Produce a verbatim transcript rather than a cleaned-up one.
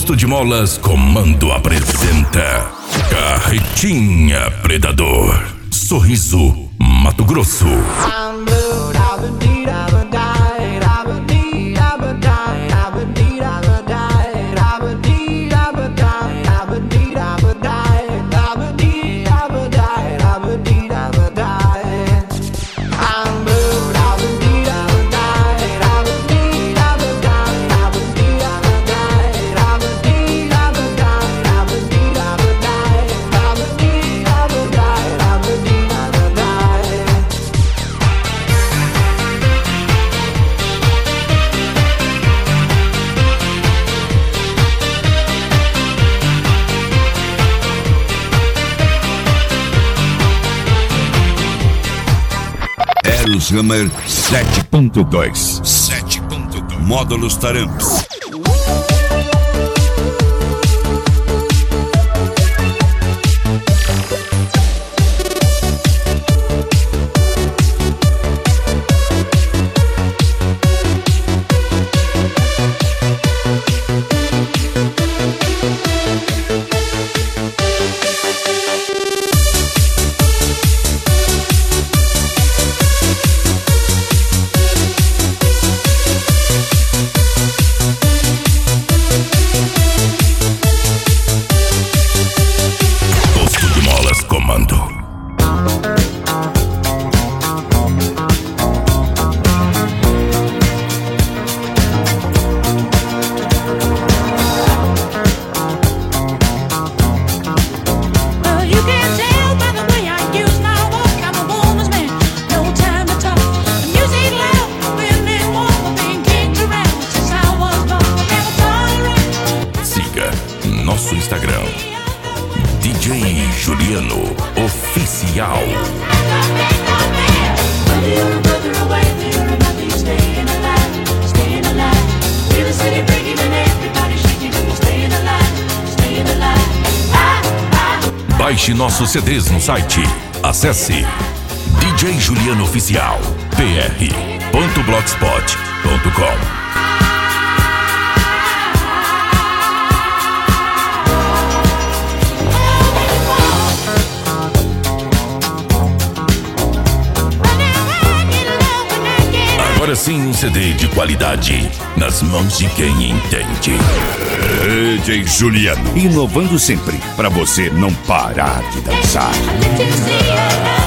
Posto de Molas Comando apresenta Carretinha Predador. Sorriso, Mato Grosso. Hammer sete ponto dois. sete ponto dois. Módulos Taramps. Nosso Instagram, D J Juliano Oficial. Baixe nossos C Ds no site. Acesse D J Juliano Oficial P R ponto blogspot ponto com. Agora sim, um C D de qualidade nas mãos de quem entende. D J Juliano, inovando sempre para você não parar de dançar.